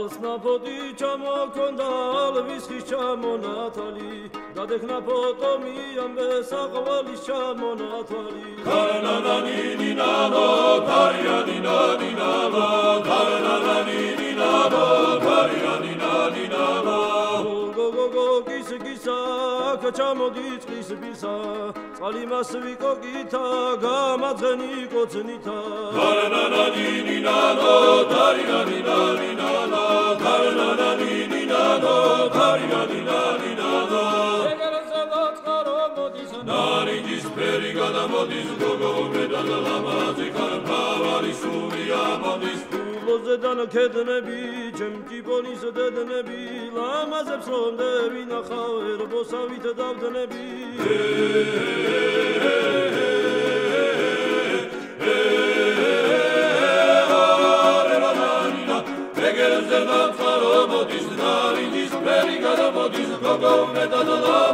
ალსნაფოდი ჩამოქონდა ალვისხის ჩამონათალი გადეხნა ფოტომი ამბე საყვალის ჩამონათალი ქარანანინინანო ქარიანინანინანო ქარანანინინანო ქარიანინანინანო გოგოგო გისა ჩამოდის ყისბისა წყალი მას ვიკოგითა გამაძენი კოცნითა ქარანანინინანო ქარიანინანინანო ქარანანინინანო ქარიანინანინანო ნარინჯის ფერი გადამოდის გოგო მედალა ლამაზი ქარფავარი სულია მოდის ულოზედან ქედნები ჩემკიპონის დედნები ლამაზებს რომ დევინახავ ერბოსავით დავდნები ეგერზე ნაცარო მოდის ნარინჯის ფერი გადამოდის გოგო მედალა